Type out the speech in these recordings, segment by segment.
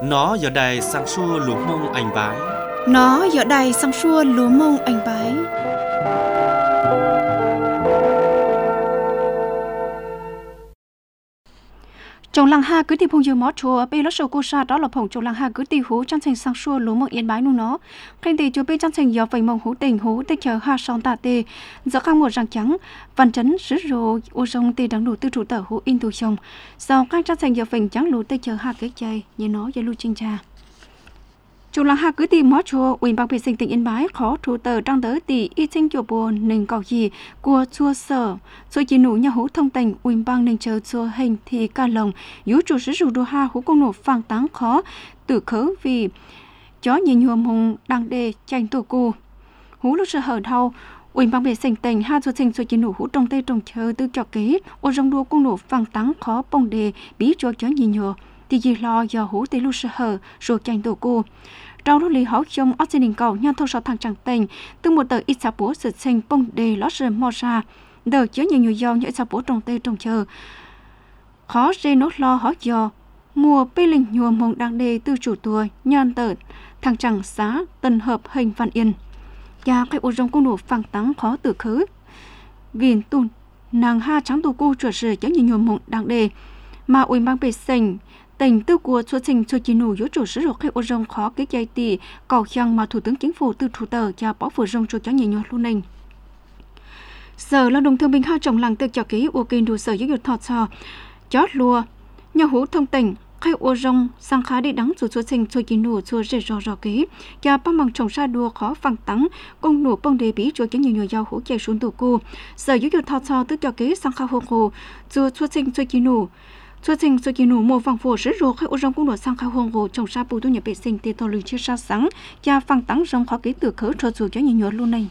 Nó giờ đây sang xua lúa mông anh bái. Nó giờ đây sang xua lúa mông anh bái. Trong làng ha cứ tìm phong dừa mó chùa bây lót sầu cô sa đó là phong trong làng ha cứ tìm hú chăn thành sang xua lúa mông yên bái nung nó khen tì chùa bây chăn thành gió vầy mông hú tình hú tê chờ ha song tạ tê gió khang một răng trắng văn chấn sứ rô ô sông tê đắng đủ tư trụ tờ hú in tu sông sau các chăn thành gió vầy trắng lú tê chờ ha kế chơi như nó giờ lưu chinh cha. Chúng là ha cứ tìm mó chùa ủy ban vệ sinh tỉnh Yên Bái khó thủ tờ trang tới tỷ y sinh chùa buồn nền cầu gì của chùa sở rồi chỉ nụ nhà hú thông tình ủy ban nền chờ chùa hình thì ca lồng yếu chủ sử dụng đồ ha hú công nổ phang táng khó tự khớ vì chó nhìn nhuồm hùng đang đề tranh tổ cu hú lúc sợ hở đau ủy ban vệ sinh tỉnh ha chùa sinh rồi chỉ nụ hú trong tây trong chờ tư cho kế ô rong đua công nổ phang táng khó bông đề bí cho chó nhìn nhờ thì gì lo giờ hú tây lúc sợ hở rồi tranh tổ cu trong lúc lý hậu trong ở trên đỉnh cầu nhân thâu sáu thằng chẳng tình từ một tờ ít sạp bố sự sinh bông đề lót rừng mò ra đợt chứa nhiều nhiều dầu những sạp bố trong tây trong chờ khó dê nốt lo hỏi giờ mùa bê linh nhuồm mông đang đề từ chủ tuổi nhân tờ thằng chẳng xá tân hợp hình văn yên và cái ô rong công nổ phẳng tắng khó tự khứ vì tùn nàng ha trắng tù cô chuột sự chứa nhiều nhuồm mông đang đề mà ủy ban vệ sinh tỉnh tư của chùa sinh chùa chỉ nụ yếu chủ sử dụng ô rong khó cái dây tì cầu chăng mà thủ tướng chính phủ từ thủ tờ và bỏ phủ rong chùa cho nhiều luôn nình sở lao động thương binh ha trồng làng tự cho ký ô kinh đủ sở giáo dục thọ trò chót lùa nhà hú thông tỉnh khai ô rong sang khá đi đắng chùa sinh chùa chỉ nụ chùa rề rò ký và ba bằng trồng ra đua khó phăng tắng công nụ bông đề bí chùa cho nhiều giao hú chạy xuống tù cu sở giáo dục thọ trò tự cho ký sang khá hồ hồ chùa sinh chùa chỉ nụ Chua sinh số kỳ nụ mùa vàng phổ sử dụng khai ô rong cũng nổ sang khai hoang hồ trồng sa bù tu nhà vệ sinh tê thọ lùi chia sa sáng và phăng tắng rong khó ký từ khớ cho dù cho nhiều luôn này.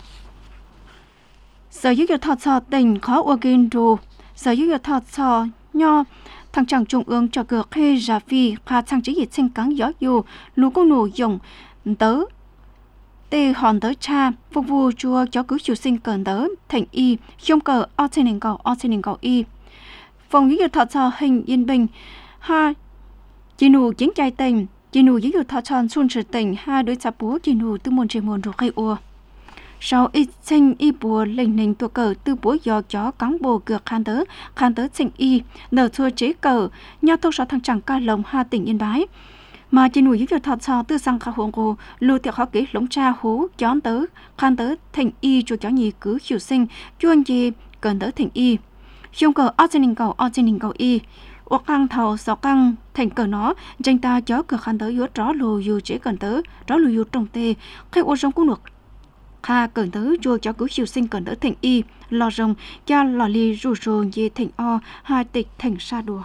Sở giáo dục thọ trò tỉnh khó ô gin đồ sở giáo dục thọ trò nho thằng chàng trung ương cho cửa khê giả phi khá trang trí dịch sinh cắn gió dù lũ cũng nổ dùng tớ tê hòn tớ cha phục vụ chùa cho cứ chủ sinh cờn tớ thành y không cờ o trên nền cầu y phòng giáo dục thọ trò hình yên bình ha chỉ nụ chiến trai tình chỉ nụ giáo dục thọ trò xuân sự tình ha đối chạp búa chỉ nụ tư môn chế môn rồi khai ua sau ít sinh y bùa lệnh nền tua cờ tư búa giò chó cắn bồ cửa khan tớ sinh y nở thua chế cờ nhau thâu sáu thằng chẳng ca lồng ha tỉnh Yên Bái mà chỉ nụ giáo dục thọ trò tư sang khá huống cô lưu tiệc khó kỹ lống cha hú chón tớ khan tớ thành y cho chó nhì cứ hiểu sinh chuyên gì cần tớ thành y trong cờ ở trên đỉnh cầu y ô căng thầu sáu căng thành cờ nó danh ta chó cờ khăn tới yếu rõ lù dù chế cần tớ rõ lù dù trong tê khi ô rong cũng được kha cần tớ chua chó cứ siêu sinh cần tớ thành y lò rồng cha lò ly rù rù về thành o hai tịch thành sa đùa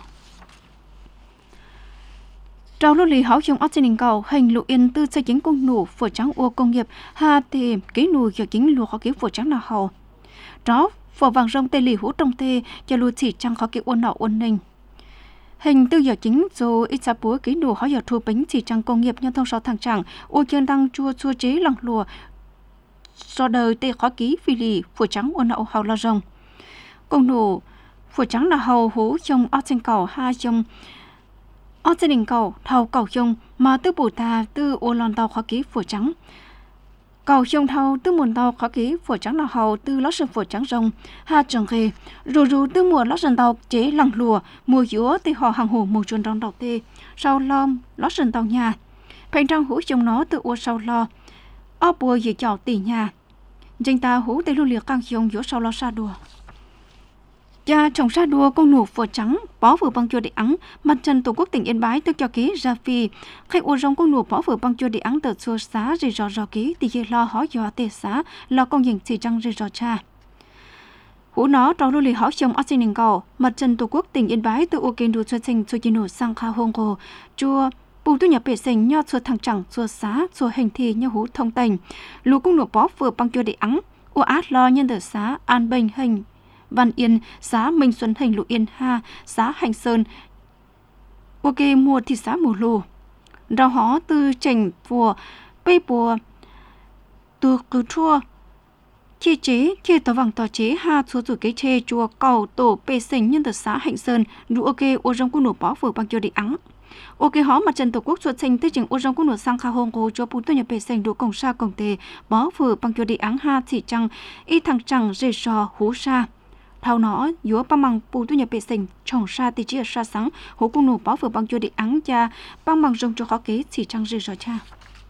trâu lô lì hảo trong ở trên đỉnh cầu hình lụ yên tư xây chính công nụ phở trắng ô công nghiệp ha tìm ký nụ giờ chính lụa khó ký phở trắng nào hầu đó phở vàng rong tê lì hú trong tê cho lùi chỉ trăng khó kỹ ôn nọ ôn ninh hình tư giờ chính dù ít sa búa kỹ nụ họ giờ thu bánh chỉ trăng công nghiệp nhân thông sáu thằng chẳng ô chân đăng chua chua chế lăng lùa do đời tê khó ký phi lì phở trắng ôn nọ hầu lo rong công nụ phở trắng là hầu hú trong ở trên cầu hai trong ở trên đỉnh cầu thầu cầu trong mà tư bù ta tư ô lon tàu khó ký phở trắng cầu sông thâu tư muôn tàu khó ký phở trắng là hầu tư lót sườn phở trắng rồng ha trồng khề rù tư mùa lót sườn tàu chế lằng lùa mùa dúa tê họ hàng hồ mùa chuồn trong đầu tê sau lom lót sườn tàu nhà phèn trong hũ trong nó tự ô sau lo ở bùa gì chảo tỉ nhà danh ta hũ tê lưu liệt căng sông dúa sau lo sa đùa cha trồng sa đua công nụ phở trắng bó vừa băng chua để ắng mặt trận tổ quốc tỉnh Yên Bái tôi cho ký ra phi khách ô rong công nụ bó vừa băng chua để ắng tờ xua xá rì rò ký thì dễ lo hỏi dò tê xá lo công nhận chỉ trăng rì rò cha hú nó trâu lưu lì hỏi chồng ở trên đỉnh cầu mặt trận tổ quốc tỉnh Yên Bái tôi ô kênh đồ cho sinh cho chỉ nụ sang kha hông hồ chua bù tu nhập bể sinh nho chua thằng chẳng chua xá chua hình thì nhau hú thông tình lù công nụ bó vừa băng chua để ắng ô át lo nhân tờ xá an bình hình Văn Yên, xã Minh Xuân Hành Lụ Yên Ha, xã Hành Sơn, ok mua thị xã mù lù. Rau hó từ chành phùa, bê bùa, từ cử chua, chia chế, chia tàu vàng tàu chế ha số chủ cái chê chùa cầu tổ bê sinh nhân tờ xã Hành Sơn, đủ ok ô rong của nổ bó vừa bằng cho đi ắng. ok họ mặt trận tổ quốc xuất trình tới trường ô trong quốc nội sang khá hông cô cho bùn tôi nhập bề xanh đủ công sa công tề bó vừa bằng kiểu đi áng ha chỉ trăng y thằng trăng dây sò hú sa thao nó yếu bằng bằng bùn tôi nhập bề xanh trồng sa thì chỉ sa sáng hú cung nụ bó vừa bằng kiểu đi áng cha bằng bằng rồng cho khó kế chỉ trăng dây sò cha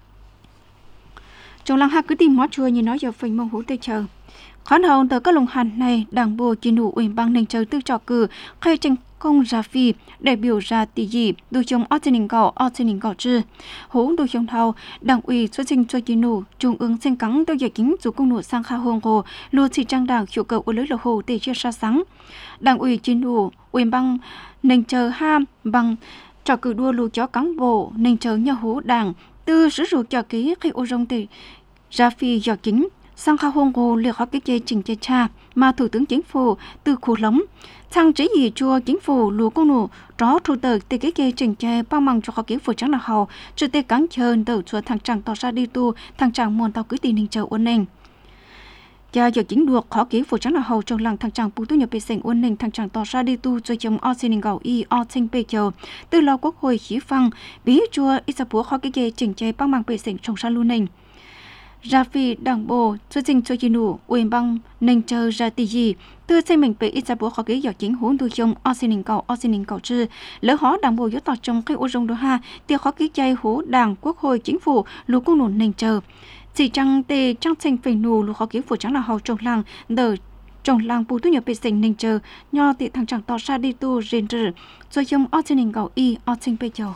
trong lăng ha cứ tìm mót chua như nói giờ phình mong hú tê chờ khoản hậu từ các lồng hàn này đảng bộ chỉ nụ ủy ban nền chờ tư trò cử khai tranh công ra phi đại biểu ra tỷ gì đối chống ở trên đỉnh gạo chứ hú đối chống thao đảng ủy xuất trình cho chỉ nụ trung ương sen cắn tôi giải kính dù công nụ sang kha hương hồ luôn chỉ trang đảng hiệu cầu ở lưới lầu hồ để chia sa sáng đảng ủy chỉ nụ ủy ban nền chờ ham bằng trò cử đua lù chó cán bộ nền chờ nhà hú đảng từ sử dụng cho ký khi ô rong để ra phi do kính sang khá hông hồ liệt hóa cái chế trình chế cha mà thủ tướng chính phủ từ khu lắm sang chế gì chua chính phủ lúa công nụ đó thủ tờ từ cái chế trình chế bao mong cho khó kiến phủ trắng là hầu chưa tê cắn chơn đầu chua thằng chàng tỏ ra đi tu thằng chàng muôn tàu cứ tình hình chờ ôn nền cha giờ chính được khó kiến phủ trắng là hầu trong làng thằng chàng bù tu nhập bề sành ôn nền thằng chàng tỏ ra đi tu rồi chồng o xin gạo y o sinh bề chờ từ lo quốc hội khí phăng bí chua ít sa búa khó cái chế trình chế bao mang bề sành trong sa lu nền ra phi đảng bộ xuất trình cho chi nụ ủy ban nền chờ ra tỷ gì từ xây mình bị ít ra bố khó kế dọc chính huống đôi trong o xin cầu chứ lỡ họ đảng bộ yếu tỏ trong cái ô rong đồ ha tiêu khó kế chay hú đảng quốc hội chính phủ lũ công nụ nền chờ chỉ trăng tê trăng xanh phình nụ lũ khó kế phủ trắng là hầu trong làng đờ trong làng bù tu nhập bị sình nền chờ nho tị thằng chẳng tỏ ra đi tu rền rử rồi trong o xin cầu y o xin bê chờ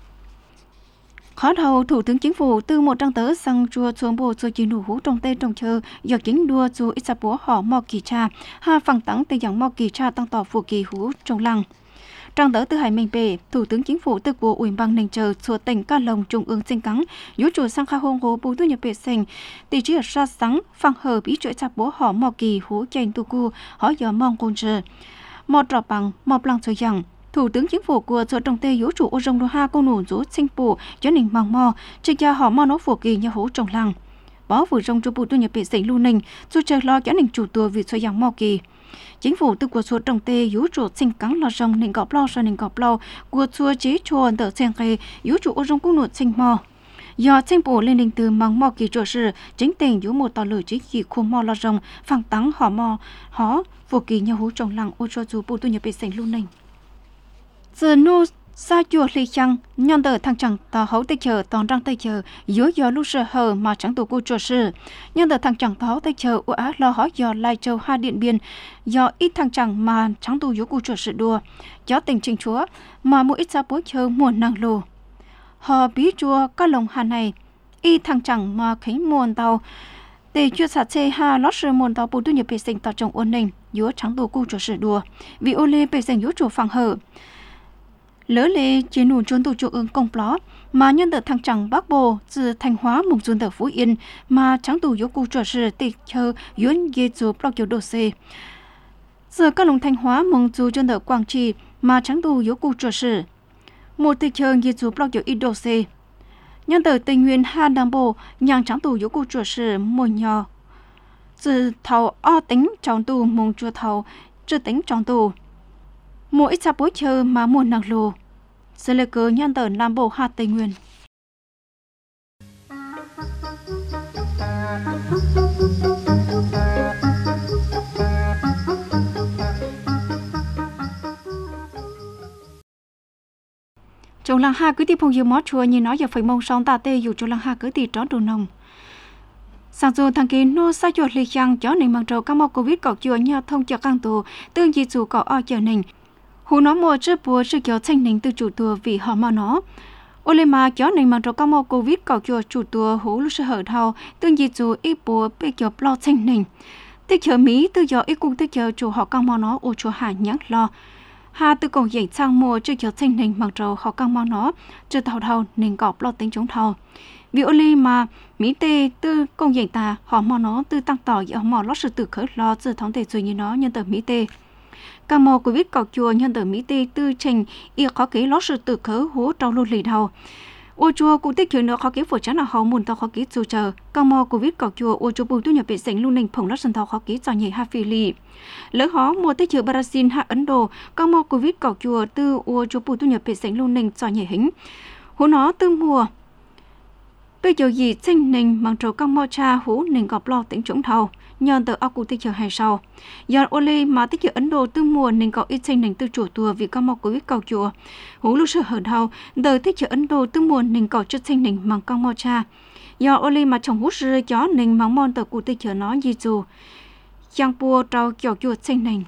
khó đầu thủ tướng chính phủ từ một trang tớ sang chùa xuống bộ rồi chỉ nụ hú trong tê trong chờ do chính đua dù ít sắp búa họ mò kỳ cha ha phẳng tắng tê dạng mò kỳ cha tăng tỏ phù kỳ hú trong lăng trang tớ từ hải minh bể thủ tướng chính phủ từ bộ ủy ban nền chờ chùa tỉnh ca lồng trung ương sinh cắn yếu chùa sang kha hông hồ bù tu nhập bể sành tỷ chỉ ra sáng phẳng hờ bí chuỗi sắp búa họ mò kỳ hú chèn tu cu họ giờ mong côn chờ mò trọ bằng mò lăng chơi rằng thủ tướng chính phủ của sở trồng tê yếu chủ ô rong đô ha cô nụ rú sinh phủ cho nền măng mò chỉ cho họ mò nó phổ kỳ như hố trồng lăng bó vừa rong cho bộ tu nhập bị sấy lưu nình dù chờ lo cho nền chủ tua vì xoay giang mò kỳ chính phủ từ của sở trồng tê yếu chủ sinh cắn lo rong nền gọp lo cho nền gọp lo của sở chế cho đỡ sen kề yếu chủ ô rong cô nụ sinh mò do chính phủ lên đình từ măng mò kỳ chủ sự chính tình yếu một tàu lửa chỉ kỳ khu mò lo rong phẳng tắng họ mò họ phổ kỳ như hố trồng lăng ô cho dù bộ tu nhập bị sấy lưu nình giờ nu sa chùa lì chăng nhân tờ thằng chẳng tao hấu tây chờ toàn răng tây chờ yếu do lúc sơ hờ mà chẳng tổ cô chùa sư nhân tờ thằng chẳng tao hấu tây chờ ủa lo hỏi do lai châu hai điện biên do ít thằng chẳng mà chẳng tổ yếu cô chùa sư đua do tình trình chúa mà mỗi ít sa bối chờ muôn năng lù họ bí chùa các lồng hà này ít thằng chẳng mà khánh muôn tàu để chưa sạch xe ha lót sơ muôn tàu bù tu nhập bề sinh tàu trong ôn nình yếu chẳng tổ cô chùa sư đua vì ô lê bề sinh yếu chùa phẳng hở lỡ lệ chế nụ trốn tù trung ương công pló mà nhân tờ thằng chẳng Bắc Bộ từ Thanh Hóa mùng dùn tờ Phú Yên mà trắng tù yếu cụ trở sự tịch chờ yuan ghê dù blog kiểu đồ xê giờ các lồng Thanh Hóa mùng dù trên tờ Quảng Trị mà trắng tù yếu cụ trở sự một tịch chờ ghê dù blog kiểu ít đồ xê nhân tờ Tây Nguyên Hà Nam Bộ nhàng trắng tù yếu cụ trở sự mùa nhỏ từ thầu o tính trong tù mùng chùa thầu chưa tính trong tù mỗi ít sắp bối chờ mà muôn năng lô sẽ là cớ nhân tờ Nam Bộ Hà Tây Nguyên trong làng Hà cứ tìm phong yêu mót chùa như nói giờ phải mong son ta tê dù trong làng Hà cứ tìm trón đồ nồng sang dù thằng kia nô sa chuột lì chăng chó này mang trâu các mốc covid cọc chùa nhau thông cho căng tù tương gì dù có o chờ nình hú nó mua trước bùa sự kéo thanh nình từ chủ tùa vì họ mà nó ô lê mà kéo nình mang trâu các mốc covid cọc chùa chủ tùa hú lúc sẽ hở thao tương gì dù ít bùa bị kéo lo thanh nình tích chờ mỹ từ giờ ít cung tích chờ chủ họ căng mà nó ô chùa hà nhắc lo hà từ cổ dậy sang mua trước kéo thanh nình mang trâu họ căng mà nó chưa thao thao nình cọp lo tính chống thao vì ô lê mà mỹ tê từ công dậy ta họ mà nó từ tăng tỏ họ mà lót sự tự khởi lo từ thống thể rồi như nó nhân tờ mỹ tê cam mò covid cọc chùa nhân tờ mỹ tê tư trình y khó kế lót sự tự khởi hố trâu luôn lì đầu ô chùa cụ tích chuyện nữa khó ký phụ trách là họ muốn tao khó ký chủ chờ cao mò covid cọc chùa ô chùa bù tu nhập bị sảnh luôn nình phồng lót sân tao khó ký cho nhảy ha phi lì lỡ họ mua tích chữ Brazil ha Ấn Độ cao mò covid cọc chùa từ ô chùa bù tu nhập bị sảnh luôn nình cho nhảy hính hú nó từ mùa bây giờ gì tranh nình bằng trầu cao mò cha hú nình gọp lo tính trũng thầu nhờ từ ao cụ tích chữ hay sau giờ Oli mà tích chữ Ấn Độ từ mùa nình có ít tranh nình từ chủ tua vì cao mò covid cọc chùa hú lúc sơ hở đầu đời tích chữ Ấn Độ từ mùa nình có chất tranh nình bằng cao mò cha giờ Oli mà chồng hút rơi chó nình mang mòn từ cụ tích chữ nó gì dù giang bùa trâu kiểu chuột tranh nình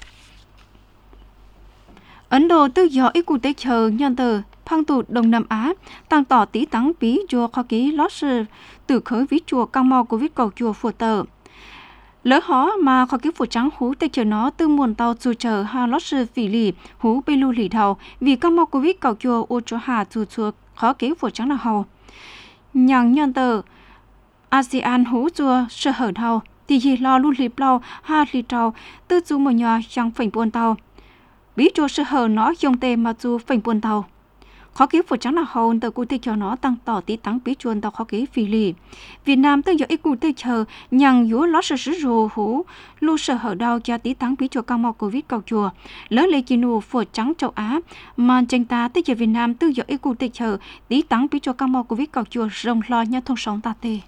Ấn Độ từ giờ ít cụ tích chữ nhân từ phang tụ Đông Nam Á tăng tỏ tí tăng bí chùa khó ký lót sự từ khởi ví chùa cao mò covid cầu chùa phù tờ lỡ họ mà khó ký phụ trắng hú tích chữ nó từ nguồn tàu chủ chờ ha lót sự phỉ lì hú bê lưu lì đầu vì cao mò covid cầu chùa ô chùa hà chủ chùa khó ký phụ trắng là hầu nhàng nhân từ ASEAN hú chùa sở hở đầu thì gì lo lưu lịp lâu ha lì trâu từ chú một nhà chẳng phình buôn tàu bí chùa sở hở nó dùng tê mà chú phình buôn tàu khó ký phụ trắng là hầu từ cụ thể cho nó tăng tỏ tí tăng bí chuồn tàu khó ký phi lì Việt Nam tương giờ ít cụ thể chờ nhằng dúa lót sự sử dụng hú lưu sở hở đau cho tí tăng bí chùa cao mò covid cầu chùa lớn lệ chinu phụ trắng châu Á mà tranh ta tới giờ Việt Nam tương giờ ít cụ thể chờ tí tăng bí chùa cao mò covid cầu chùa rồng lo nhau thông sống ta tê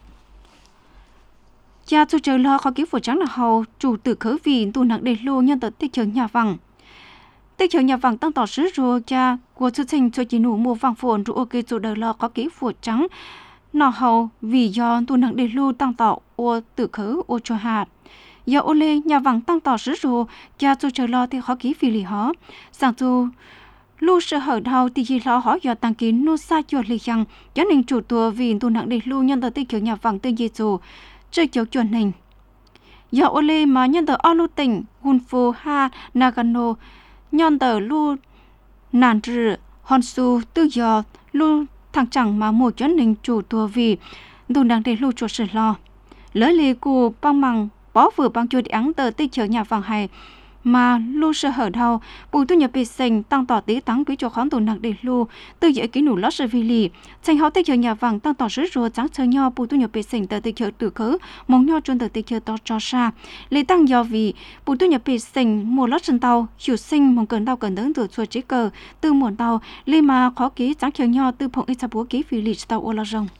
cha chủ chờ lo khó ký phụ trắng là hầu chủ tử khởi vì tu nặng đề lô nhân tật tích chờ nhà vàng tích chờ nhà vàng tăng tỏ sứ rùa cha của chương trình cho chỉ nụ mua vàng phồn rùa ok chủ đời lo có ký phụ trắng nọ hầu vì do tu nặng đề lưu tăng tỏ ô tự khứ ô cho hạt do ô lê nhà vàng tăng tỏ sứ rùa cha chủ chờ lo thì khó ký phi lì hó sang tu lưu sở hở đầu thì chỉ lo họ do tăng kín nô sa chuột lì rằng cho nên chủ tua vì tu nặng đề lưu nhân tờ tích chờ nhà vàng tương di chủ chơi chiếu chuẩn hình do ô lê mà nhân tờ alu tỉnh Hunfu ha Nagano nhân tờ lu nàn trừ Honsu tự do lu thằng chẳng mà một chân hình chủ tua vì đủ đang để lu chuột sự lo lỡ lì cụ băng măng bó vừa băng chuột áng tờ tích chở nhà vàng hay mà lu sở hở đầu bù tu nhập bị sinh tăng tỏ tí tăng quý cho khoản tồn nặng để lu từ dễ kỹ nụ lót sự vì lì tranh hậu tích chở nhà vàng tăng tỏ rứa rùa trắng chờ nho bù tu nhập bị sinh tờ tích chở từ khứ mong nho trôn tờ tích chở to cho xa lì tăng do vì bù tu nhập bị sinh mùa lót sân tàu hiểu sinh mong cần tàu cần đến từ chùa chế cờ từ muộn tàu lì mà khó ký trắng chờ nho từ phòng ít sa búa ký vì lì tàu ô la rồng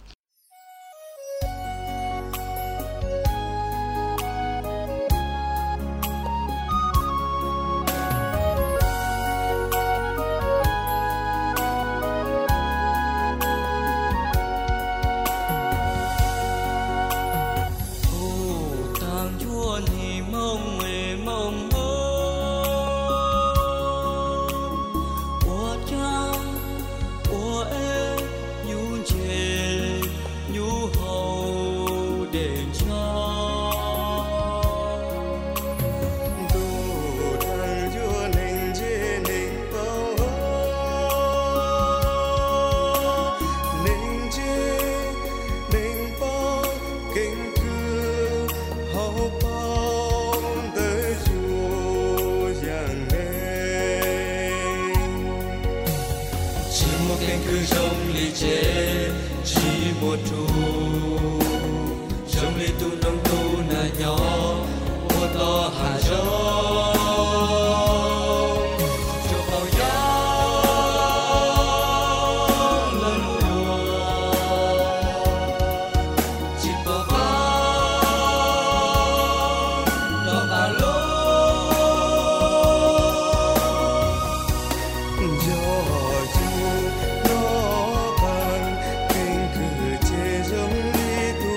cho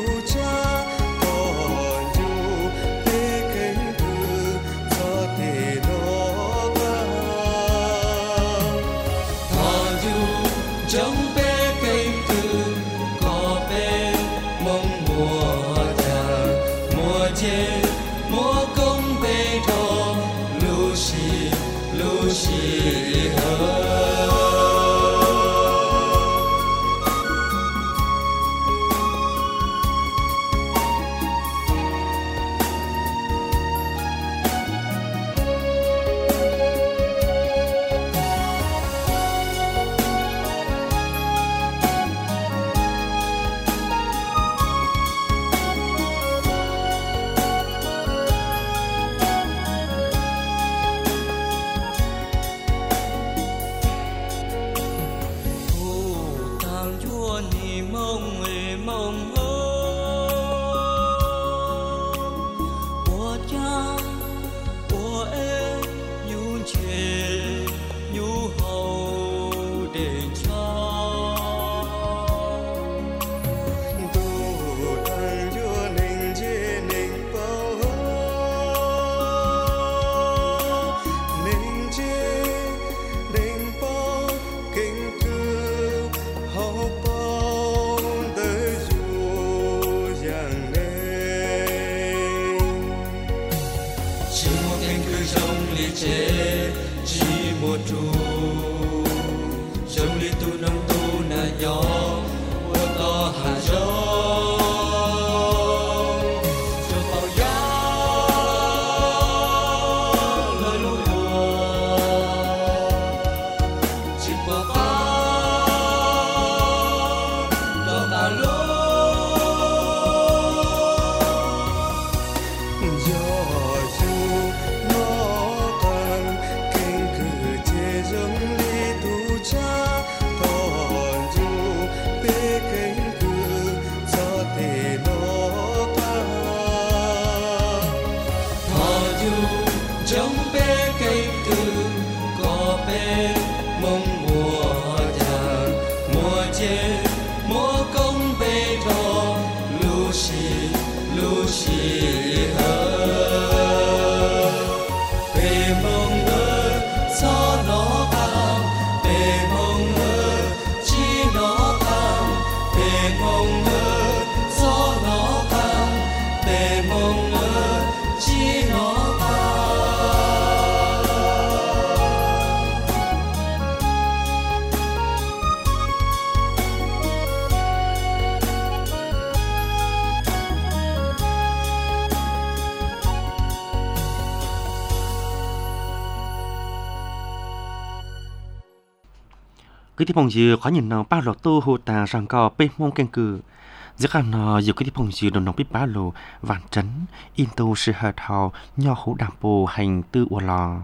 Cái tiếp phong dư khó nhìn nào ba lô tô hồ tà rằng có bên mông keng cử giữa các nó dù cái tiếp phong dư đồng biết ba lô vạn trấn in tô sự hợp hào nho hữu đảng bộ hành tư ua lò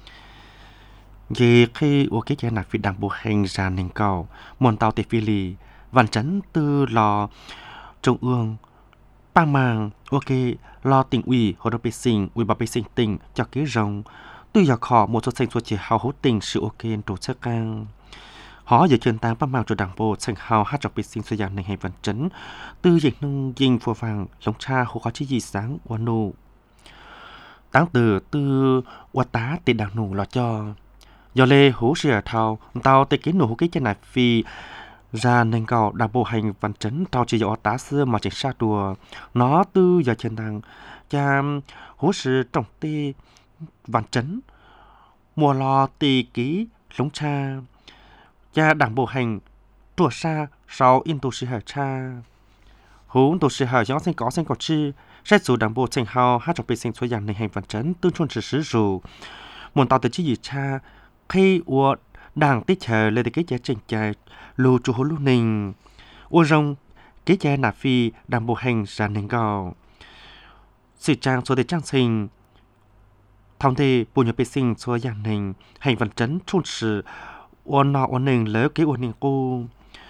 về khi ua cái chế nạc vì đảng bộ hành ra nền cầu môn tàu tề phi lì vạn trấn tư lò trung ương ba màng ok lo tỉnh ủy hội đồng bê sinh ủy ban bê sinh tỉnh cho kế rồng tư giờ khó một số thành số chỉ hào hữu tỉnh sự ok tổ chức căng họ giờ truyền tang ba màng cho đảng bộ thành hào hát trọc bê sinh xây dựng nền hành vận trấn tư dịch nông dinh phù vàng lông cha hồ có chí gì sáng quan nô táng từ tư qua tá tề đảng nô lo cho do lê hữu sửa thao tao tề kiến nô hữu cái chân này vì ra nền cầu đảng bộ hành vận trấn tao chỉ do tá xưa mà chỉ xa đùa nó tư giờ truyền tang cha hữu sự trọng tê vận trấn mùa lo tề ký lông cha cha đảng bộ hành trùa xa sau in tổ sư hải cha hữu tổ sư hải gió sinh có chi xét dù đảng bộ thành hào hát trong bề sinh số dạng nền hành vận trấn tương chuân sự sử dù muốn tạo từ chi gì cha khi của đảng tích chờ lên từ cái giá trình chạy lù chủ hữu lưu nình ô rong cái giá nạp phi đảng bộ hành ra nền gạo sự trang số để trang sinh thông thì bộ nhập bề sinh số dạng nền hành vận trấn chuân sự ôn nọ ôn nền lỡ cái ôn nền cô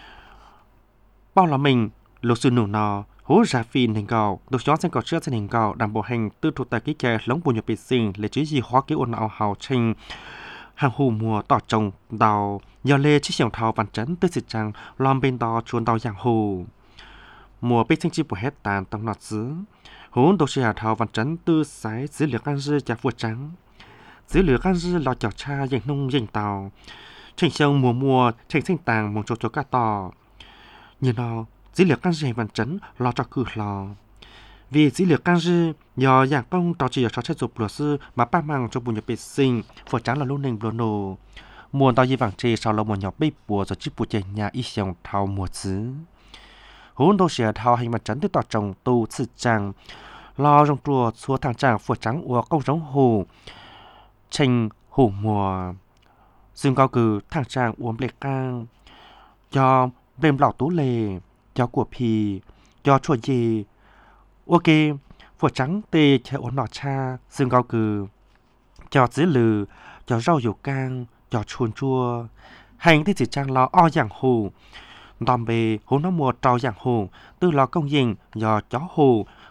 bao là mình lô sư nụ nọ hố ra phi nền gạo được chó sinh có trước nền gạo đảng bộ hành tư thuộc tại cái chè lống bộ nhập bề sinh lấy chỉ gì hóa cái ôn nọ hào trình hàng hù mùa tỏ trồng đào do lê chiếc xiềng thao văn trấn tư sự trang lom bên đó chuồn đào giang hồ mùa bê sinh chi bộ hết tàn tông nọt dứ hốn đồ sĩ hà thao văn trấn tư sái dữ liệu can dư chả vua trắng dữ liệu can dư lò chảo cha dành nông dành tàu trình sông mùa trình sinh tàng mong cho cá tò như nó dữ liệu can dư hành văn trấn lo cho cử lò vì dữ liệu can dư do dạng công tàu chỉ cho chất dục luật sư mà ba mang cho bùn nhập bê sinh phổ trắng là luôn nền bùn nổ mùa tàu di vàng trề sau là một nhỏ bê bùa rồi chiếc bùa chè nhà y xiong thao mùa dứ hốn đồ sĩ thao hành văn trấn tư tỏ trồng tu sự trang lo trong chùa xua thang tràng phổ trắng của công giống hồ trình hồ mùa dương cao cử thang tràng uống lệ cang do đêm lão tú lề do của pì do chùa gì ok phổ trắng tê che uống nọ cha dương cao cử cho dữ lừ cho rau dầu cang cho chuồn chua hành thì chỉ trang lo o giảng hồ đòn bề hốn nó mùa trào giảng hồ tư lo công dình do chó hồ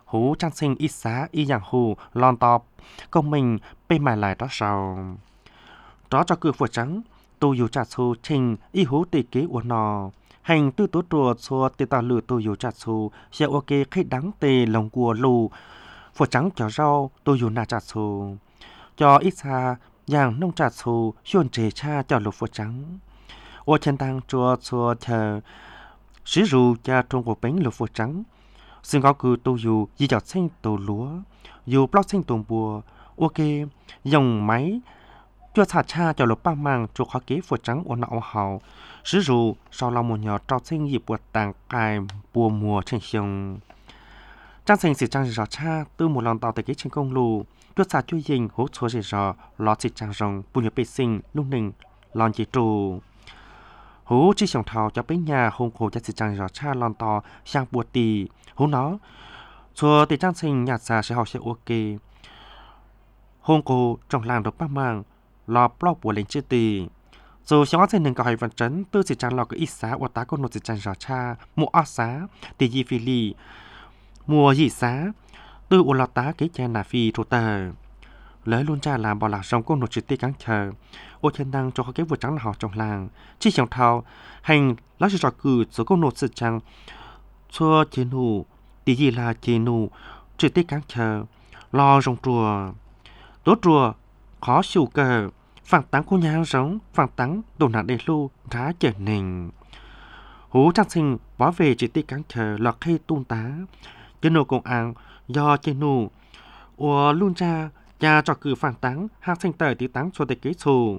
hú trang sinh ít xá y dạng hù lon tọp công mình bê mài lại đó sau đó cho cửa phổ trắng tu dù trả xu trình y hú tì kế của nó hành tư tố trùa xua tì tà lử tu dù trả xu sẽ ok khách đáng tê lòng của lù phổ trắng cho rau tu dù nà trả xu cho ít xa dạng nông trả xu xuân chế cha cho lục phổ trắng ô chân tăng chùa xua chờ sử dụng cha trong cuộc bánh lục phổ trắng xin có cứ tu dù di chọt xanh tổ lúa dù block xanh tồn bùa ok dòng máy cho xả cha cho lục băng mang cho khó kế phổ trắng ổn nọ hào sử dụng sau lòng một nhỏ trò xanh dịp bùa tàng cài bùa mùa trên sông trang sinh sĩ trang rõ cha từ một lần tàu tới kế trên công lù cho xả chui dình hỗ trợ dễ rõ lọt sĩ trang rồng bùa nhập bê sinh lúc nình lon chế trù hú chỉ xong thảo cho bên nhà hôn cổ cho sĩ trang rõ cha lon to sang bùa tì hú nó cho tỷ trang sinh nhạt xa sẽ học sẽ ok hôn cổ trong làng được bác mang lò blog bùa lên chữ tì rồi sáng sinh nâng gọi văn trấn tư sĩ trang lò cái ít xá và tá con nốt sĩ trang rõ cha mua áo xá tỷ di phi lì mua dị xá tư ổ lò tá cái cha nà phi trô tờ lấy luôn cha làm bỏ lạc trong con nốt chữ tì cắn chờ ô chân đăng cho cái vừa trắng là họ trong làng chỉ xong thảo hành lá sự trò cử số con nốt sĩ trang cho chế nụ tí gì là chế nụ chữ tích cán chờ lo rong chùa đốt chùa khó xù cờ phẳng tắng của nhà giống phẳng tắng đồ nạn đề lưu rá chở nình hú trang sinh bỏ về chữ tích cán chờ lọt khay tung tá chế nụ công an do chế nụ ủa luôn ra cha cho cử phẳng tắng hai sinh tờ tí tắng cho tịch kế xù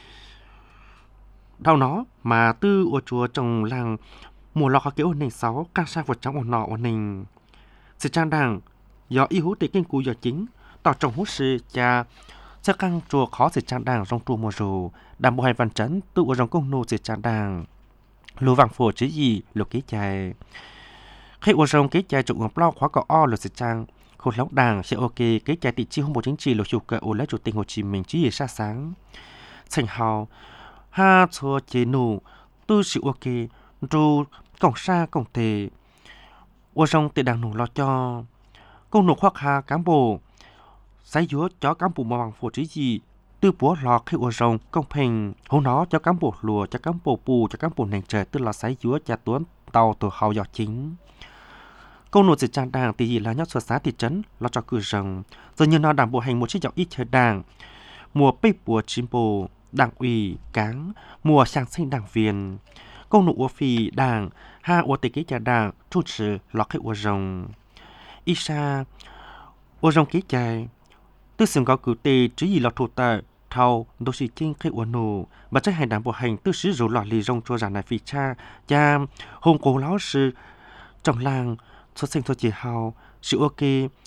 đau nó mà tư ủa chùa trong làng mùa lọ khó kiểu ổn định 6 càng xa vượt trong ổn nọ ổn định sự trang đảng do y hú tỷ kinh cú giờ chính tỏ trong hú sư cha sẽ căng chùa khó sự trang đảng trong chùa mùa rù đảm bộ hành văn trấn tự ở trong công nô sự trang đảng lúa vàng phổ chứ gì lục kế chài khi ở trong kế chài trụng ngọc lo khóa cọ o lục sự trang khôn lóc đảng sẽ ok kế chài tỷ chi không bộ chính trị lục chủ cờ ổn lấy chủ tịch Hồ Chí Minh chứ gì xa sáng thành hào ha chùa chế nụ tư sự ok ru cổng xa cổng tề ô rong tề đàng nụ lo cho công nụ khoác hà cán bộ sái dúa cho cán bộ mà bằng phổ trí gì tư búa lọt khi ô rong công平 hôm nó cho cán bộ lùa cho cán bộ bù cho cán bộ nền trời tức là sái dúa cho tuấn tàu từ hậu dọ chính công nụ sự trang đảng thì gì là nhóc sở xã thị trấn lo cho cử rồng rồi như nó đảng bộ hành một chiếc dọc ít chờ đảng mùa bê bùa chim bồ đảng ủy cáng mùa sang sinh đảng viên công nụ ua phi đảng ha ua tịch kế cha đảng chủ trì lọt hệ ua rồng isa ua rồng kế chai tư xứng có cử tê chứ gì lọt thủ tờ thâu đô sĩ chinh hệ ua nụ và trái hành đảng bộ hành tư sứ rủ lọt lì rồng cho giả này phi cha cha hôn cố lão sư trong làng xuất sinh thôi chỉ hào sự ok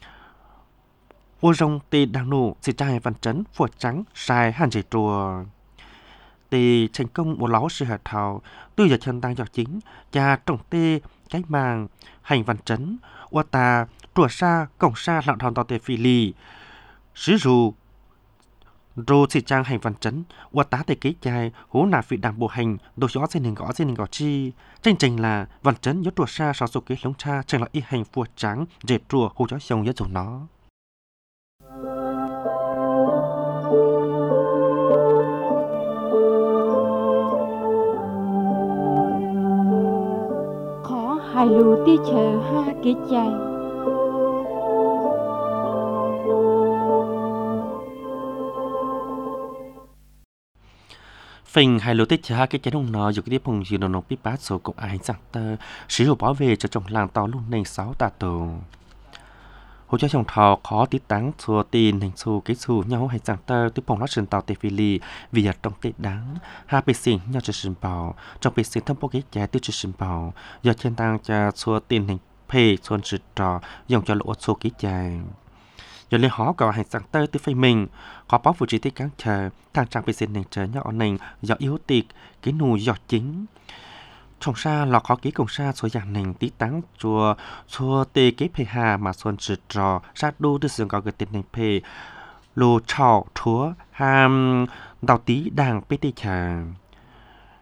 ua rồng tê đảng nụ sĩ trai văn trấn phổ trắng sai hàn dây trùa tì thành công một lão sư hạt thảo tư giờ chân tăng cho chính cha trồng tê cái màng hành văn trấn qua ta trùa xa cổng xa lạng thòn tàu tê phi lì sứ rù rô xì trang hành văn trấn qua tá tê kế chai hố nà vị đảng bộ hành đồ gió xin hình gõ chi tranh trình là văn trấn nhớ trùa xa sao số kế lống cha tranh là y hành phùa trắng dệt trùa hô chó sông nhớ dùng nó hai lù ti chờ ha kế chai phình hai lô tết cha cái chén hùng nó dù cái tiếp hùng gì nó biết bát số cộng ai chẳng tơ sử dụng bảo vệ cho trong làng to luôn nền 6 tà tù hỗ trợ trồng thọ khó tí táng xua tin hình xu cái xu nhau hay chẳng tơ tiếp hùng nó sườn tàu tê phi lì vì ở trong tết đáng hai bê sinh nhau cho sườn bào trong bê sinh thâm bố cái chè tiêu cho sườn bào giờ trên tăng cha xua tin hình phê xuân sườn trò dùng cho lỗ xua cái chè giờ lên họ có hành sáng tơ từ phê mình có báo phụ trí tích cán chờ thằng trang bị xin nền chờ nhỏ nền do yếu tiệt cái nù giọt chính trong xa lọ có ký công xa số dạng nền tí táng chùa tê kế phê hà mà xuân sự trò sát đô đưa sườn có cái tên nền phê lô trò thúa hàm đào tí đàng bê tê chờ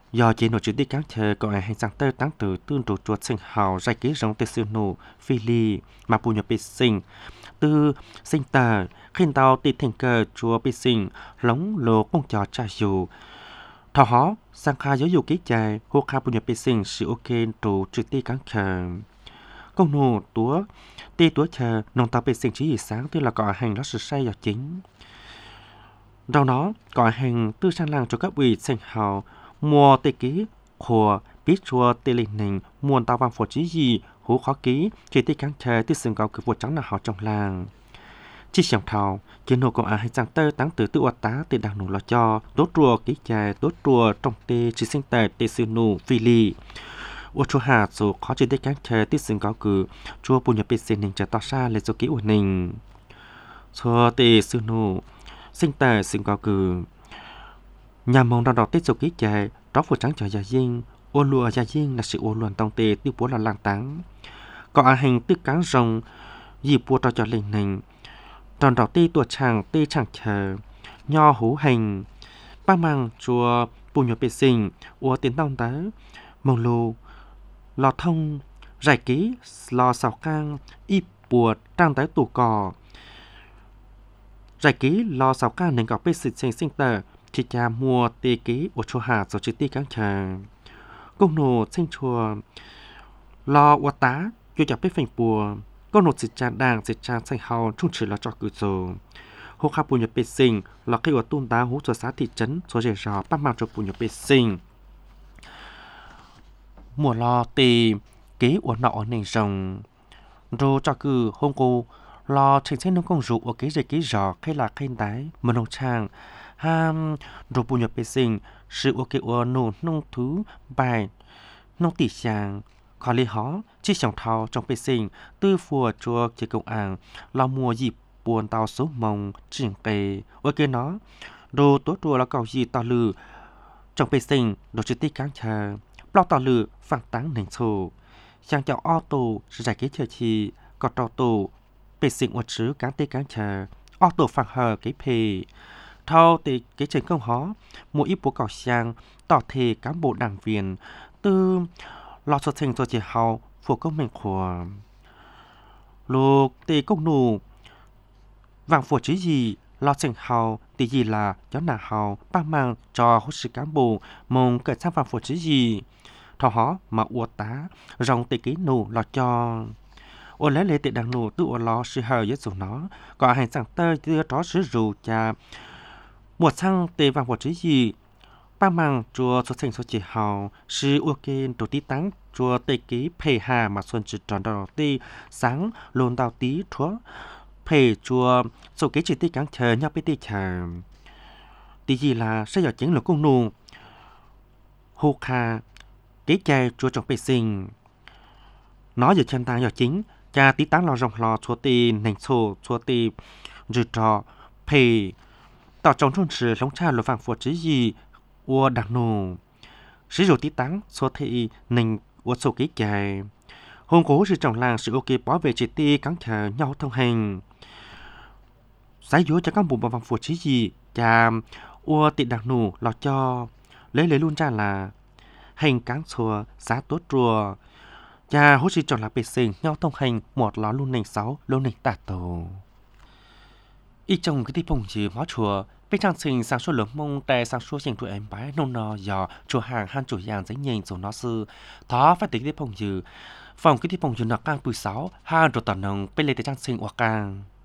do chế nội chữ tiết cán chờ có ai hành sang tơ tăng từ tương trụ chuột sinh hào giải ký rong tê sư nụ phi ly mà bù nhập bê sinh từ sinh tờ khen tàu tì thành cờ chùa bê sinh lóng lô công trò trả dù thọ hó sang kha giáo dục ký chạy hô kha bù nhập bê sinh sự ok trụ chữ tiết cán chờ công nụ túa tì túa chờ nông tàu bê sinh chỉ gì sáng tức là có hành đó sự say do chính đâu nó có hành tư sang làng cho các vị sinh hào mùa tê ký của biết chùa tê linh nình muôn tao vang phổ chí gì hú khó ký chỉ tê cán chờ tư sừng cầu cửa phổ trắng là họ trong làng chỉ xem thảo kiến nô công hay trang tơ táng từ tự tá tê đang nổ lo cho đốt rùa ký chè đốt rùa trong tê chỉ sinh tề tê sư nụ phi ly ô chùa hà số khó chỉ tê cán chờ tư sừng cầu cửa chùa bùn nhập bê sinh nình chờ to xa lên số ký của nình chùa tê sư nụ sinh tề sừng cầu cửa nhà mong đào đọc tết số ký chè đó phổ trắng cho gia dinh ô lùa gia dinh là sự ô luận tông tê tiêu bố là làng táng có ai hành tức cán rồng dì bùa cho linh nình tròn đỏ tê tuột chàng tê chẳng chờ nho hú hành ba mang chùa bù nhột bê sinh ô tiến tông tá mông lù lò thông giải ký lò xào cang y bùa trang tái tủ cò giải ký lò xào cang nền gọc bê sinh tờ chỉ cha mua tê ký ở chùa hà rồi chỉ tê cán chàng công nô sinh chùa lo quá tá cho chặt bếp phèn bùa công nô chỉ cha đàng chỉ cha sinh hào trung chỉ là cho cử rồi hô khá bùn nhập bê sinh là cái của tôn tá hú cho xã thị trấn cho rẻ rò bắt mang cho bùn nhập bê sinh mùa lo tê ký của nọ nền rồng rồi cho cử hôm cô lo trình sinh nông công rủ ở cái gì ký rò hay là khen tái mà nông trang ham rồi bùn nhập bê sinh sự ok ở nô nông thứ bài nông tỷ chàng khó lý hó chỉ chồng thao trong bê sinh tư phùa chùa chế công ảng lo mùa dịp buồn tàu số mông chỉnh kề ok nó đồ tốt chùa là cầu gì tàu lử trong bê sinh đồ chữ tích cán chờ lo tàu lử phản táng nền sổ chàng chào ô tô giải kế chờ chi có trò tổ bê sinh ở chữ cán tê cán chờ ô tô phản hờ cái phê thao thì cái trên công hó mỗi ít bố cỏ sang tỏ thể cán bộ đảng viên từ lo xuất thành cho chị hào phổ công mình của lục thì công nụ vàng phổ chứ gì lo thành hào thì gì là cháu nà hào ba mang cho hỗ sự cán bộ mong cởi sang vàng phổ chứ gì thọ hó mà ua tá rong tê ký nụ lo cho ô lấy lệ tệ đằng nụ tự ô lo sự hờ với dù nó có hành sang tơ đưa đó sử rù cha một sang tê vàng phổ chứ gì ba mang chùa xuất thành số chỉ hào sư ok tổ tí táng chùa tê ký phê hà mà xuân chỉ tròn đỏ tê sáng lồn đào tí thua phê chùa số kế chỉ tê cáng chờ nhau bê tê chờ tí gì là sẽ dò chính là công nụ hô kha kế chai chùa trong bê sinh nó giờ chân ta dò chính cha tí táng lo rong lo chùa tê nành sổ chùa tê rư trò phê tạo trong trung sử lông cha lô vàng phổ chứ gì ua đặc nô sử dụng tí táng số thị nền ua số ký chạy hôn cố sự trọng làng sự ok bảo vệ chỉ ti cắn chờ nhau thông hành giải dối cho các bộ vàng phổ chứ gì cha ua tị đặc nô lo cho lấy luôn ra là hành cán xùa giá tốt rùa cha hốt sự trọng là bề sinh nhau thông hành một ló luôn nền 6 luôn nền tạt tổ ý trong cái tí phong chữ hóa chùa bên trang trình sang số lớn mông tại sang số trình tuổi em bái nông nò dò chùa hàng han chủ giang giấy nhìn rồi nó sư thó phát tính tí phong chữ phòng cái tí phong chữ nó càng 16 han rồi tận nông bên lệ tại trang trình hoặc càng